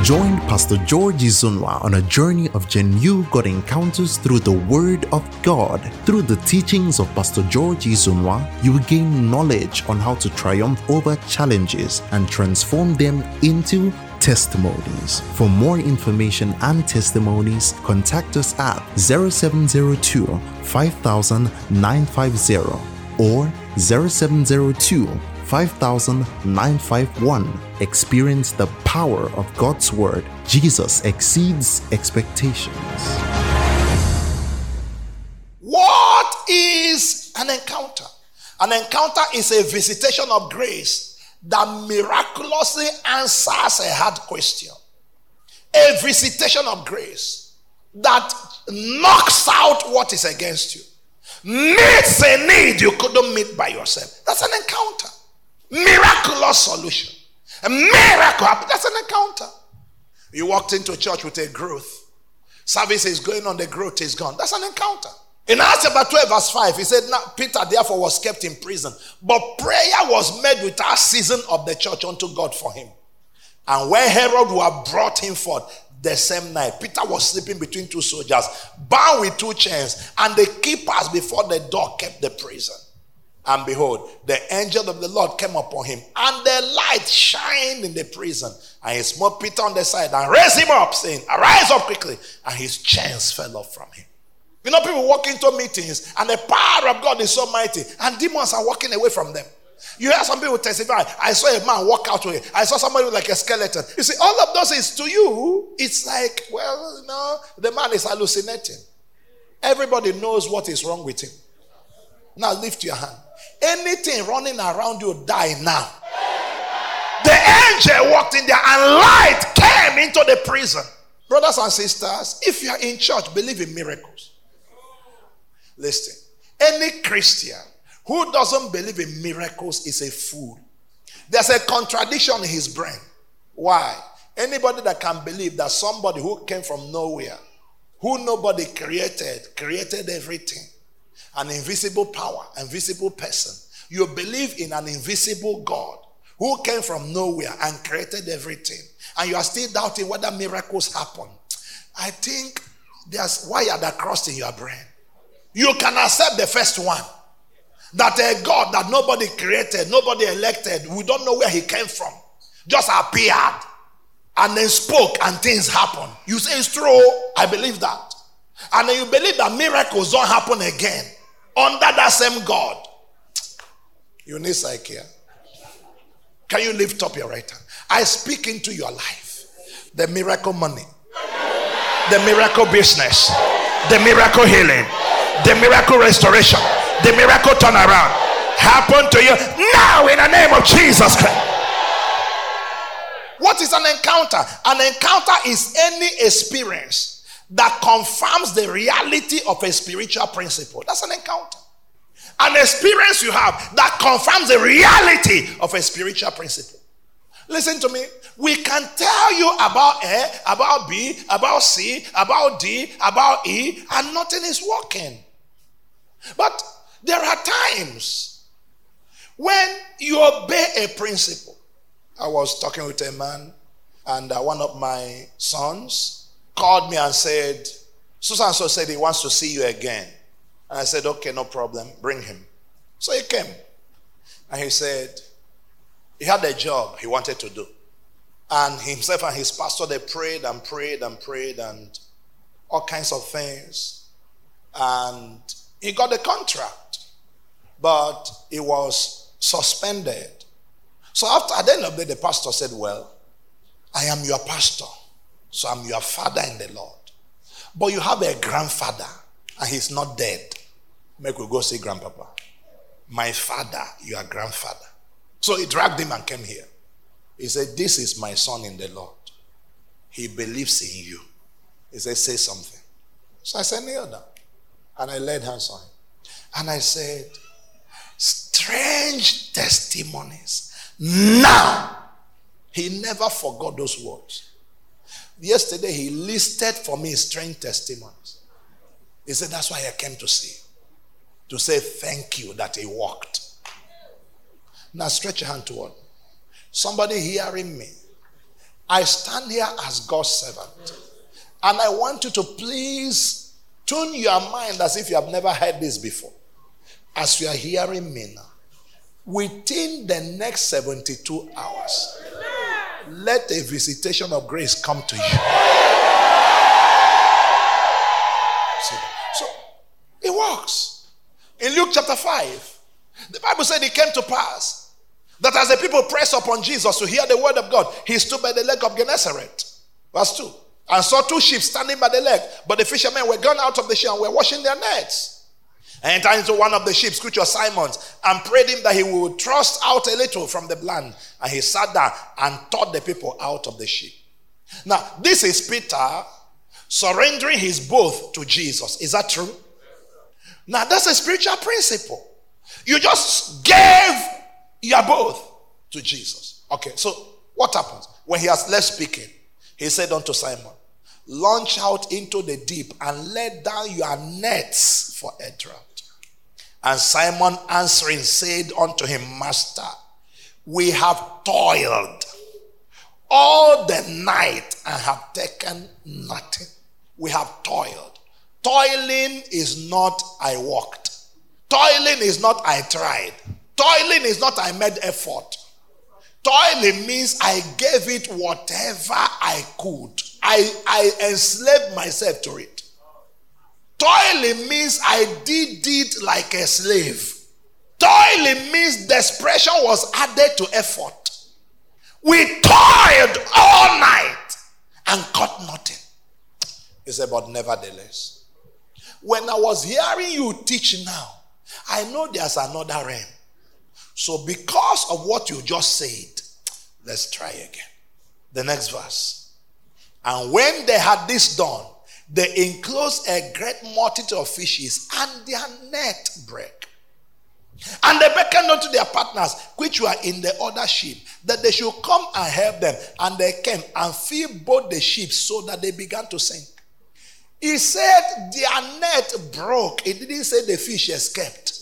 Join Pastor George Izunwa on a journey of genuine God encounters through the Word of God. Through the teachings of Pastor George Izunwa, you will gain knowledge on how to triumph over challenges and transform them into testimonies. For more information and testimonies, contact us at 0702 5000 950 or 0702 5000-951. Experience the power of God's Word. Jesus exceeds expectations. What is an encounter? An encounter is a visitation of grace that miraculously answers a hard question. A visitation of grace that knocks out what is against you. Meets a need you couldn't meet by yourself. That's an encounter. Miraculous solution. A miracle. That's an encounter. You walked into church with a growth. Service is going on, the growth is gone. That's an encounter. In Acts chapter 12 verse 5, he said, now Peter therefore was kept in prison. But prayer was made without season of the church unto God for him. And when Herod had brought him forth the same night, Peter was sleeping between two soldiers, bound with two chains, and the keepers before the door kept the prison. And behold, the angel of the Lord came upon him, and the light shined in the prison. And he smote Peter on the side and raised him up, saying, arise up quickly. And his chains fell off from him. You know, people walk into meetings, and the power of God is so mighty, and demons are walking away from them. You hear some people testify, I saw a man walk out with it. I saw somebody like a skeleton. You see, all of those is to you, it's like, well, no, the man is hallucinating. Everybody knows what is wrong with him. Now lift your hand. Anything running around you, die now. The angel walked in there and light came into the prison. Brothers and sisters, if you are in church, believe in miracles. Listen, any Christian who doesn't believe in miracles is a fool. There's a contradiction in his brain. Why? Anybody that can believe that somebody who came from nowhere, who nobody created everything, an invisible power, invisible person. You believe in an invisible God who came from nowhere and created everything, and you are still doubting whether miracles happen. I think there's wire that crossed in your brain. You can accept the first one, that a God that nobody created, nobody elected, we don't know where he came from, just appeared and then spoke and things happen. You say it's true, I believe that. And then you believe that miracles don't happen again under that same God. You need psyche. Can you lift up your right hand? I speak into your life the miracle money, the miracle business, the miracle healing, the miracle restoration, the miracle turnaround happen to you now in the name of Jesus Christ. What is an encounter? An encounter is any experience that confirms the reality of a spiritual principle. That's an encounter. An experience you have that confirms the reality of a spiritual principle. Listen to me. We can tell you about A, about B, about C, about D, about E, and nothing is working. But there are times when you obey a principle. I was talking with a man, and one of my sons called me and said, so-and-so said he wants to see you again. And I said, okay, no problem, bring him. So he came. And he said, he had a job he wanted to do. And himself and his pastor, they prayed and prayed and prayed and all kinds of things. And he got the contract. But it was suspended. So at the end of the day, the pastor said, well, I am your pastor. So I'm your father in the Lord. But you have a grandfather and he's not dead. Make we go see grandpapa. My father, your grandfather. So he dragged him and came here. He said, this is my son in the Lord. He believes in you. He said, say something. So I said, kneel down. And I laid hands on him. And I said, strange testimonies. Now, he never forgot those words. Yesterday, he listed for me strange testimonies. He said, that's why I came to see. To say thank you that he walked. Now stretch your hand toward me. Somebody hearing me I stand here as God's servant. And I want you to please tune your mind as if you have never heard this before. As you are hearing me now. Within the next 72 hours, let a visitation of grace come to you. So it works. In Luke chapter 5, the Bible said it came to pass that as the people pressed upon Jesus to hear the word of God, he stood by the lake of Gennesaret. Verse 2. And saw two ships standing by the lake, but the fishermen were gone out of the ship and were washing their nets. And entered into one of the ships, which was Simon's, and prayed him that he would thrust out a little from the land. And he sat down and taught the people out of the ship. Now, this is Peter surrendering his boat to Jesus. Is that true? Now, that's a spiritual principle. You just gave your boat to Jesus. Okay, so what happens? When he has left speaking, he said unto Simon, launch out into the deep and let down your nets for a draught. And Simon answering said unto him, Master, we have toiled all the night and have taken nothing. We have toiled. Toiling is not I walked. Toiling is not I tried. Toiling is not I made effort. Toiling means I gave it whatever I could. I enslaved myself to it. Toiling means I did it like a slave. Toiling means desperation was added to effort. We toiled all night and caught nothing. He said, but nevertheless, when I was hearing you teach now, I know there's another realm. So because of what you just said, let's try again. The next verse. And when they had this done, they enclosed a great multitude of fishes, and their net brake. And they beckoned unto their partners, which were in the other ship, that they should come and help them. And they came and filled both the ships, so that they began to sink. He said their net broke. It didn't say the fish escaped.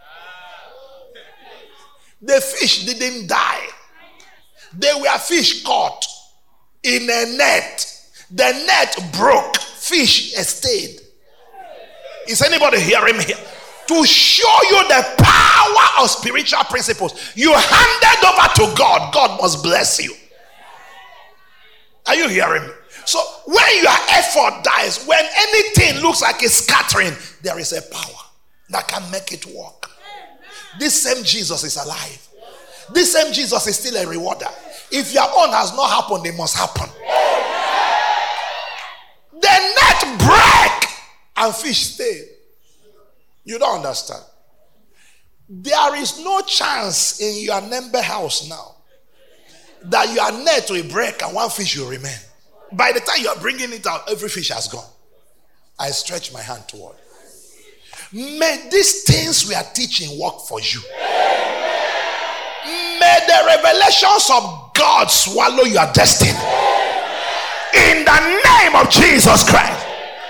The fish didn't die. They were fish caught in a net. The net broke. Fish stayed. Is anybody hearing me? To show you the power of spiritual principles, you handed over to God. God must bless you. Are you hearing me? So when your effort dies, when anything looks like it's scattering, there is a power that can make it work. This same Jesus is alive. This same Jesus is still a rewarder. If your own has not happened, it must happen. The net break and fish stay. You don't understand. There is no chance in your neighbor house now that your net will break and one fish will remain. By the time you are bringing it out, every fish has gone. I stretch my hand toward. May these things we are teaching work for you. May the revelations of God swallow your destiny. In the name of Jesus Christ.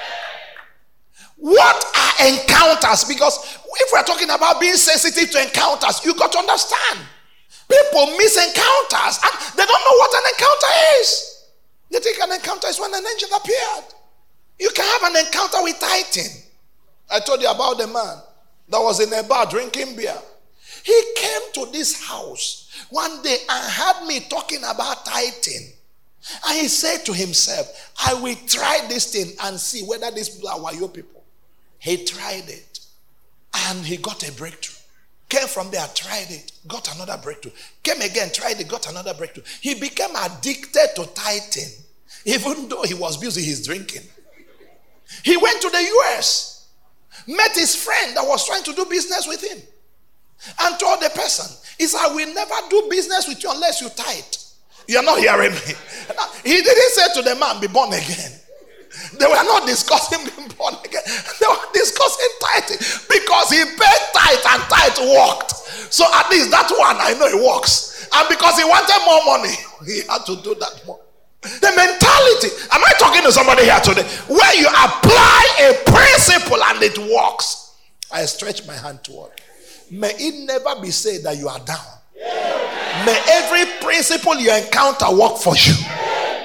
What are encounters? Because if we're talking about being sensitive to encounters, you got to understand. People miss encounters and they don't know what an encounter is. They think an encounter is when an angel appeared. You can have an encounter with tithing. I told you about the man that was in a bar drinking beer. He came to this house one day and heard me talking about tithing. And he said to himself, I will try this thing and see whether these people are Wayo people. He tried it. And he got a breakthrough. Came from there, tried it, got another breakthrough. Came again, tried it, got another breakthrough. He became addicted to tithing, even though he was busy his drinking. He went to the US, met his friend that was trying to do business with him, and told the person, he said, I will never do business with you unless you tithe. You're not hearing me. He didn't say to the man, be born again. They were not discussing being born again. They were discussing tithing because he paid tithe and tithe worked. So at least that one I know it works. And because he wanted more money, he had to do that more. The mentality. Am I talking to somebody here today? Where you apply a principle and it works. I stretch my hand toward. May it never be said that you are down. May every principle you encounter work for you.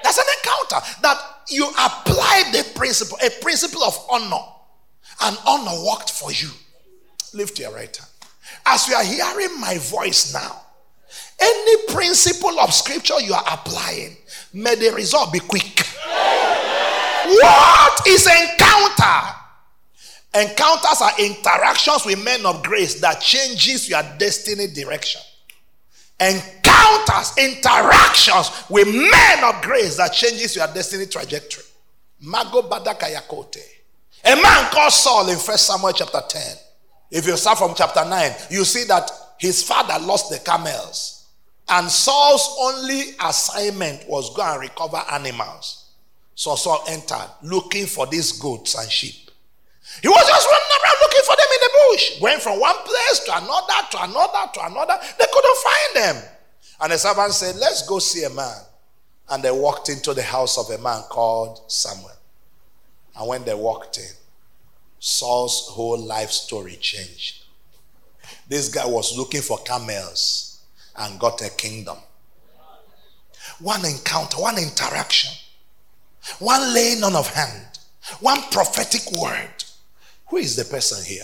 That's an encounter that you apply the principle, a principle of honor. And honor worked for you. Lift your right hand. As you are hearing my voice now, any principle of scripture you are applying, may the result be quick. What is encounter? Encounters are interactions with men of grace that changes your destiny direction. Encounters, interactions with men of grace that changes your destiny trajectory. Mago Badaka Yakote. A man called Saul in 1 Samuel chapter 10. If you start from chapter 9, you see that his father lost the camels. And Saul's only assignment was go and recover animals. So Saul entered looking for these goats and sheep. He was just running around looking for them in the bush. Going from one place to another, to another, to another. They couldn't find them. And the servant said, let's go see a man. And they walked into the house of a man called Samuel. And when they walked in, Saul's whole life story changed. This guy was looking for camels and got a kingdom. One encounter, one interaction, one laying on of hand, one prophetic word. Who is the person here?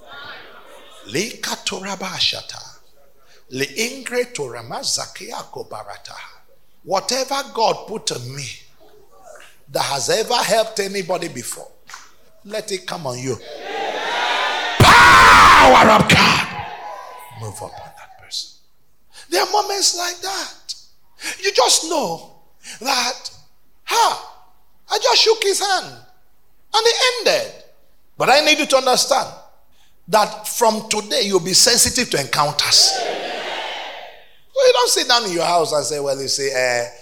Whatever God put on me that has ever helped anybody before, let it come on you. Power of God. Move upon that person. There are moments like that. You just know that, I just shook his hand and it ended. But I need you to understand that from today you'll be sensitive to encounters. So you don't sit down in your house and say, well, you see,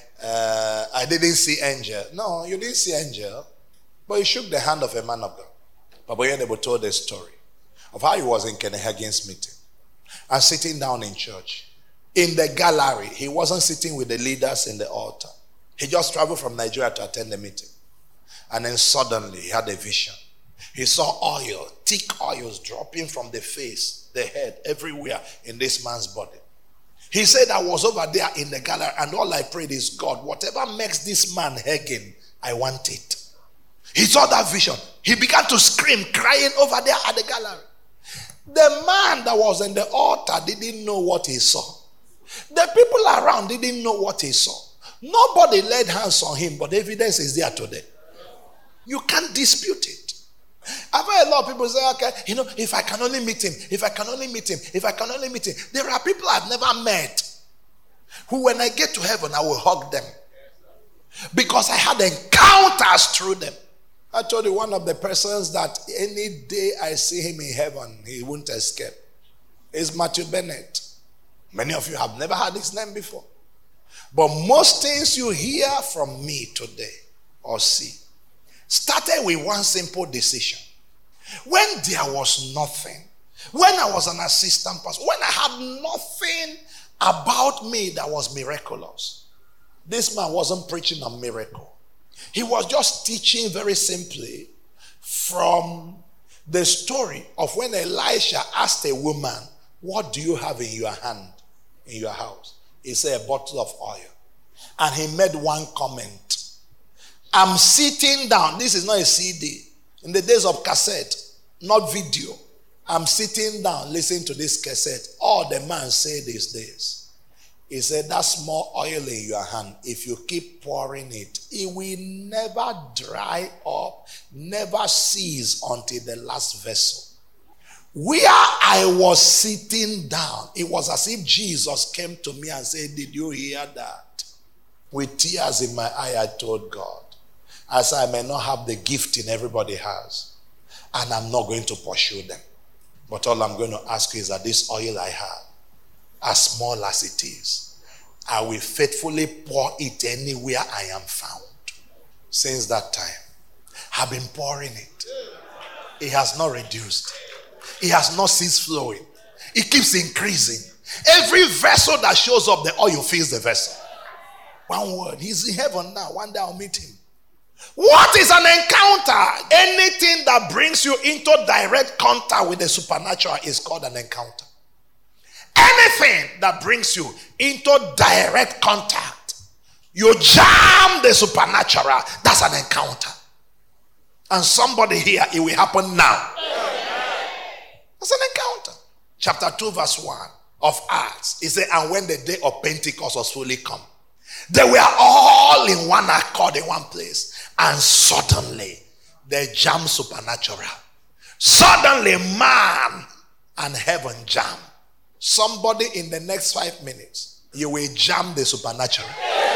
I didn't see angel. No, you didn't see angel. But you shook the hand of a man of God. Papa Yenebo told a story of how he was in Kenneth Hagin's meeting and sitting down in church. In the gallery, he wasn't sitting with the leaders in the altar. He just traveled from Nigeria to attend the meeting. And then suddenly he had a vision. He saw oil, thick oils dropping from the face, the head, everywhere in this man's body. He said, I was over there in the gallery and all I prayed is, God, whatever makes this man Hagin, I want it. He saw that vision. He began to scream, crying over there at the gallery. The man that was in the altar didn't know what he saw. The people around didn't know what he saw. Nobody laid hands on him, but evidence is there today. You can't dispute it. I've heard a lot of people say, okay, if I can only meet him, if I can only meet him, if I can only meet him. There are people I've never met who, when I get to heaven, I will hug them. Because I had encounters through them. I told you one of the persons that any day I see him in heaven, he won't escape. Is Matthew Bennett. Many of you have never heard his name before. But most things you hear from me today or see started with one simple decision. When there was nothing, when I was an assistant pastor, when I had nothing about me that was miraculous, this man wasn't preaching a miracle. He was just teaching very simply from the story of when Elisha asked a woman, what do you have in your hand, in your house? He said, a bottle of oil. And he made one comment. I'm sitting down. This is not a CD. In the days of cassette, not video. I'm sitting down listening to this cassette. All the man said is this. He said, that small oil in your hand, if you keep pouring it, it will never dry up, never cease until the last vessel. Where I was sitting down, it was as if Jesus came to me and said, did you hear that? With tears in my eye, I told God, as I may not have the gifting everybody has, and I'm not going to pursue them. But all I'm going to ask you is that this oil I have, as small as it is, I will faithfully pour it anywhere I am found. Since that time, I've been pouring it. It has not reduced. It has not ceased flowing. It keeps increasing. Every vessel that shows up, the oil fills the vessel. One word, he's in heaven now. One day I'll meet him. What is an encounter? Anything that brings you into direct contact with the supernatural is called an encounter. Anything that brings you into direct contact. You jam the supernatural. That's an encounter. And somebody here, it will happen now. That's an encounter. Chapter 2 verse 1 of Acts. It said, and when the day of Pentecost was fully come, they were all in one accord in one place. And suddenly, they jammed supernatural. Suddenly, man and heaven jam. Somebody in the next 5 minutes, you will jam the supernatural.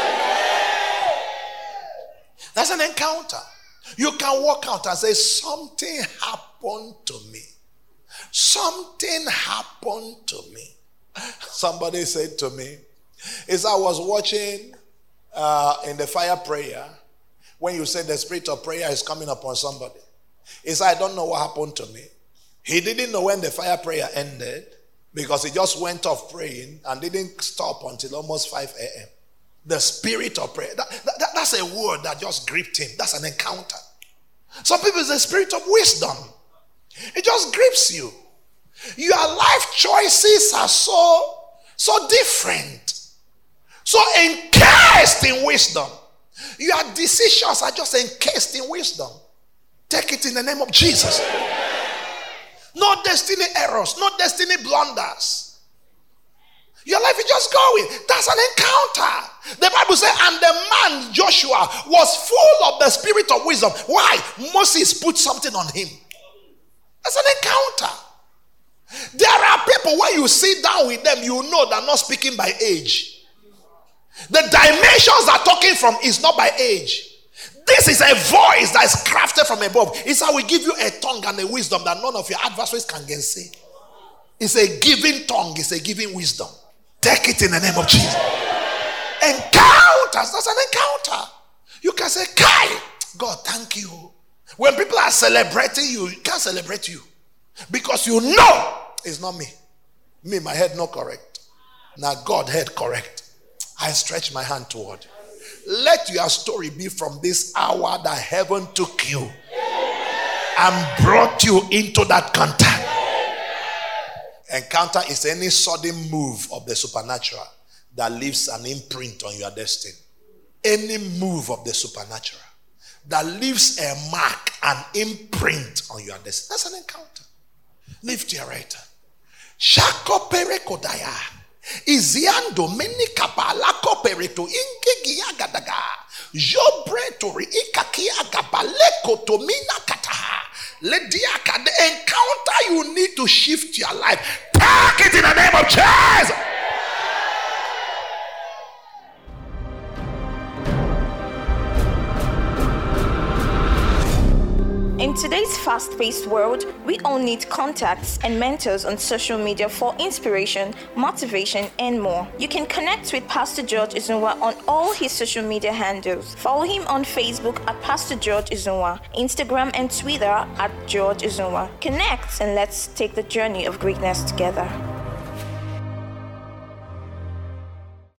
That's an encounter. You can walk out and say, something happened to me. Something happened to me. Somebody said to me, as I was watching in the fire prayer, when you said the spirit of prayer is coming upon somebody, he said, I don't know what happened to me. He didn't know when the fire prayer ended because he just went off praying and didn't stop until almost 5 a.m. The spirit of prayer. That's a word that just gripped him. That's an encounter. Some people, it's the spirit of wisdom. It just grips you. Your life choices are so different. So encased in wisdom. Your decisions are just encased in wisdom. Take it in the name of Jesus. No destiny errors, no destiny blunders. Your life is just going. That's an encounter. The Bible says, and the man Joshua was full of the spirit of wisdom. Why? Moses put something on him. That's an encounter. There are people, when you sit down with them, you know they're not speaking by age. The dimensions they're talking from is not by age. This is a voice that is crafted from above. It's how we give you a tongue and a wisdom that none of your adversaries can gainsay. It's a giving tongue. It's a giving wisdom. Take it in the name of Jesus. Encounters. That's an encounter. You can say, Kai, God, thank you. When people are celebrating you, you can't celebrate you. Because you know it's not me. Me, my head not correct. Now God head correct. I stretch my hand toward. Let your story be from this hour that heaven took you and brought you into that contact. Encounter is any sudden move of the supernatural that leaves an imprint on your destiny. Any move of the supernatural that leaves a mark, an imprint on your destiny. That's an encounter. Lift your right hand. Shako perekodaya. Iziando meni kapala kopereto ingegia gadaga. Jobre tori ikakia gabaleko to mina kataha. Lediaka, the encounter you need to shift your life. Take it in the name of Jesus. In today's fast-paced world, we all need contacts and mentors on social media for inspiration, motivation, and more. You can connect with Pastor George Uzunwa on all his social media handles. Follow him on Facebook at Pastor George Uzunwa, Instagram and Twitter at George Uzunwa. Connect and let's take the journey of greatness together.